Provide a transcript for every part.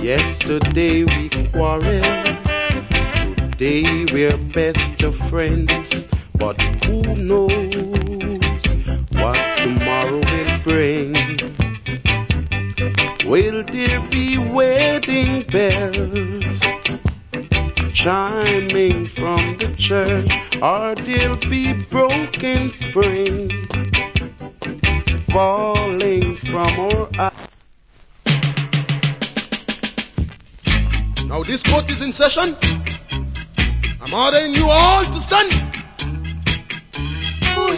Yesterday we quarreled, today we're best of friends. But who knows what tomorrow will bring? Will there be wedding bells chiming from the church, or there'll be broken spring falling from our eyes? Now this court is in session. I'm ordering you all to stand. Oh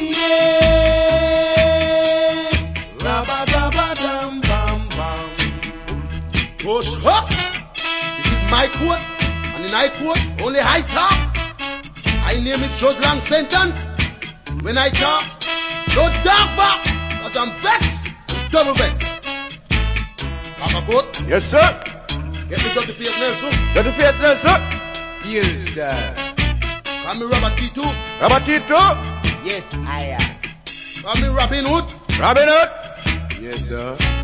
yeah, rabba-dabba-dum bam bam. Push up. This is my court, and in I court only I talk. My name is Judge Long Sentence. When I talk, no dark back, cause I'm vexed, double vexed. Back a court. Yes, sir. Get me Dirty Face Nelson. Dirty Face Nelson. Yes, sir. Call me Robert T2. Robert Tito. Yes, I am. Call me Robin Hood. Robin Hood. Yes, sir.